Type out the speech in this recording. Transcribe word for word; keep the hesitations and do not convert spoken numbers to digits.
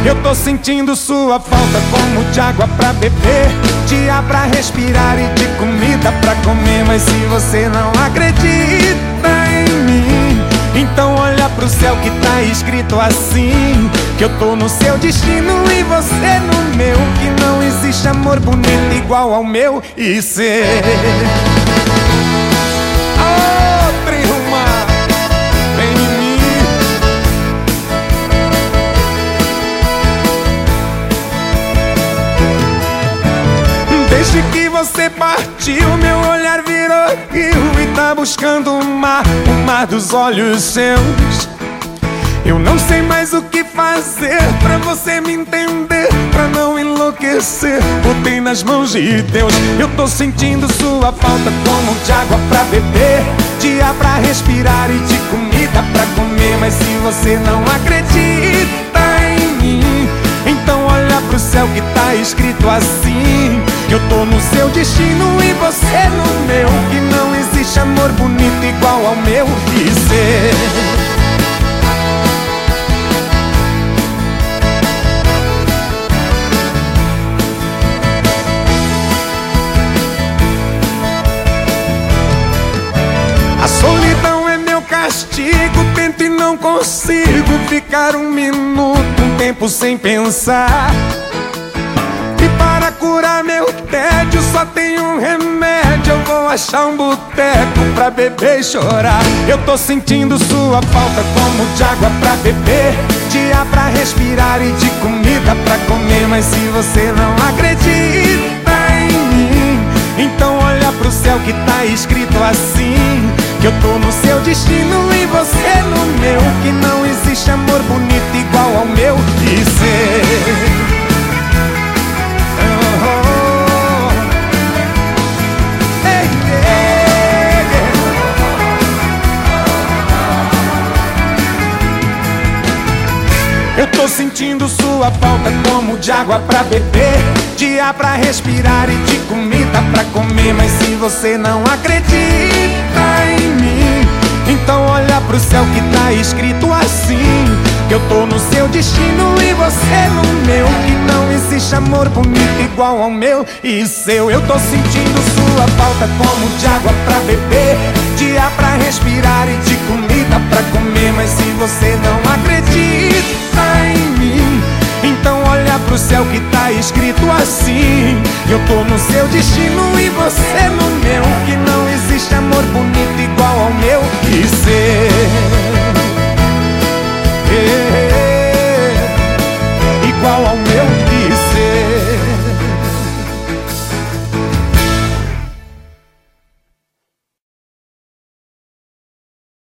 Eu tô sentindo sua falta como de água pra beber, de ar pra respirar e de comida pra comer. Mas se você não acredita em mim, então olha pro céu que tá escrito assim, que eu tô no seu destino e você no meu, que não existe amor bonito igual ao meu e cê. Oh, Trilma, vem em mim. Desde que você partiu, meu olhar virou rio e tá buscando o mar, o mar dos olhos seus. Eu não sei mais o que fazer pra você me entender, pra não enlouquecer. Botei nas mãos de Deus. Eu tô sentindo sua falta como de água pra beber, de ar pra respirar e de comida pra comer. Mas se você não acredita em mim, então olha pro céu que tá escrito assim, que eu tô no seu destino e você no meu, que não existe amor bonito igual ao meu e cê. A solidão é meu castigo, tento e não consigo ficar um minuto, um tempo sem pensar. E para curar meu tédio só tem um remédio, eu vou achar um boteco pra beber e chorar. Eu tô sentindo sua falta como de água pra beber, de ar pra respirar e de comida pra comer. Mas se você não acredita em mim, então olha pro céu que tá escrito assim, que eu tô no seu destino e você no meu, que não existe amor bonito igual ao meu e cê. Eu tô sentindo sua falta como de água pra beber, de ar pra respirar e de comida pra comer. Mas se você não acredita em mim, então olha pro céu que tá escrito assim, que eu tô no seu destino e você no meu, que não existe amor bonito igual ao meu e seu. Eu tô sentindo sua falta como de água pra beber, de ar pra respirar e de comida pra comer. Mas se você não acredita em mim, então olha pro céu que tá escrito assim, que eu tô no seu destino e você no meu, que não existe amor bonito